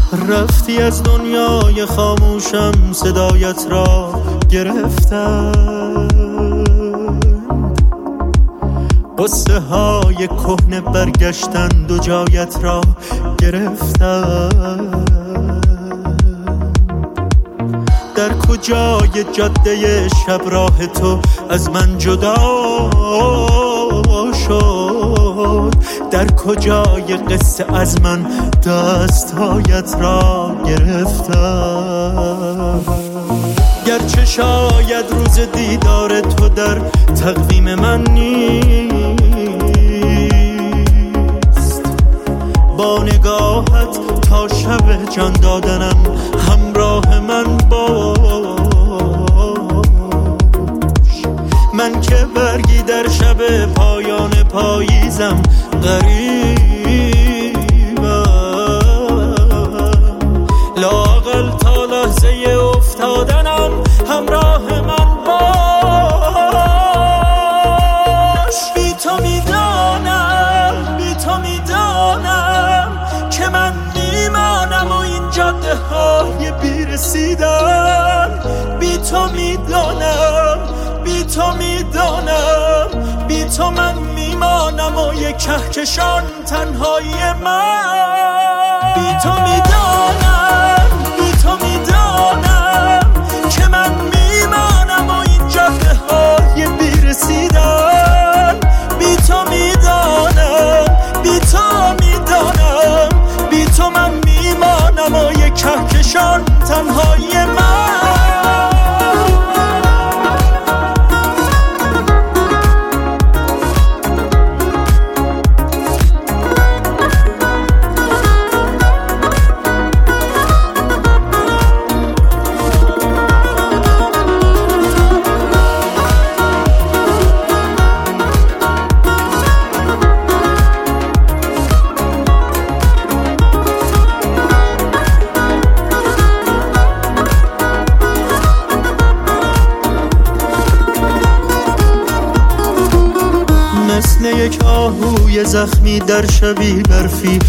رفتی از دنیای خاموشم، صدایت را گرفتم. قصه های کهنه برگشتند و جایت را گرفتم. در کجای جاده شب راه تو از من جدا شد؟ در کجای قصه از من دستهایت را گرفتم؟ گرچه شاید روز دیدار تو در تقویم من نیست، با نگاهت تا شب جان دادنم همراه من باش. من که برگی در شب پایان پاییزم غریبم، لااقل تا لحظه افتادنم همراه من باش. بی تو میدانم، بی تو میدانم که من میمانم و این جاده های بیرسیدن. بی تو میدانم، بی تو میدانم، بی تو من میمانم و یک کهکشان تنهایی من. بی تو میدانم، بی تو میدانم که من میمانم و این جاده های بیرسیدن. بی تو میدانم، بی تو میدانم، بی تو من میمانم و یک کهکشان تنهایی من. مثل یک آهوی زخمی در شبی برفی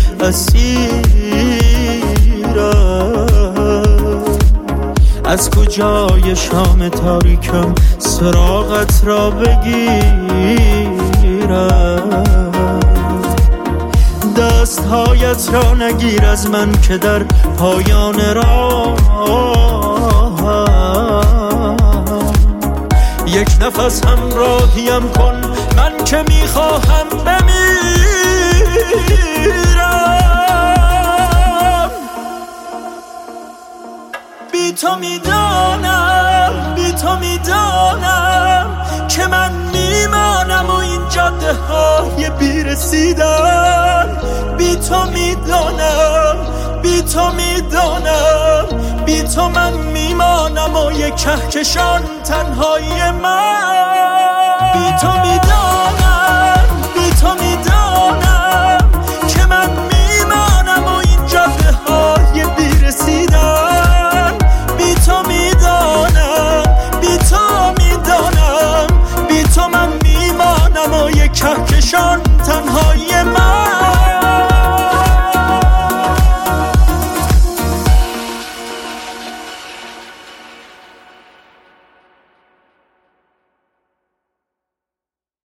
اسیرم. از کجای شام تاریکم سراغت را بگیرم؟ دستهایت را نگیر از من که در پایان راهم. یک نفس همراهیم کن، من که میخواهم بمیرم. بی تو میدانم، بی تو میدانم که من میمانم و این جاده های بیرسیدن. بی تو میدانم، بی تو میدانم، بی تو من میمانم و یک کهکشان تنهایی من. بی تو میدانم، بی تو میدانم که من میمانم و این جاده های بیرسیدن. بی تو میدانم، بی تو میدانم، بی تو من میمانم و یک کهکشان تنهایی